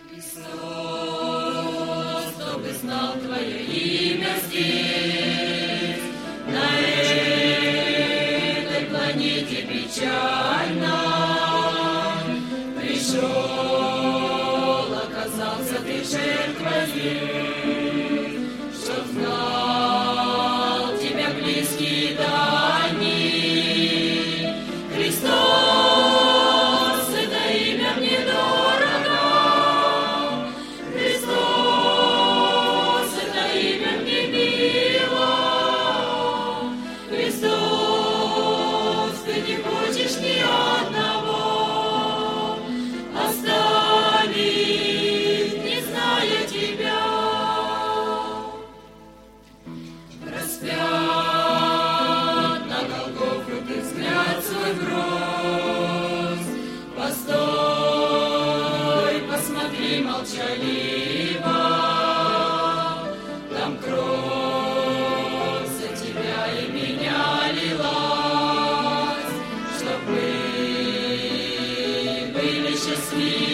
Христос, кто бы знал Твое имя здесь, на этой планете печально, пришел, оказался Ты жертвой здесь, чтоб знал Тебя близкий и дальний. Христос, это имя мне дорого, Христос, это имя мне мило, Христос, Ты не хочешь ни одного оставить, не зная Тебя. Распят на Голгофу Ты взгляд свой брось, постой, посмотри молчаливо, там кровь за Тебя и меня лилась, чтоб мы были счастливы.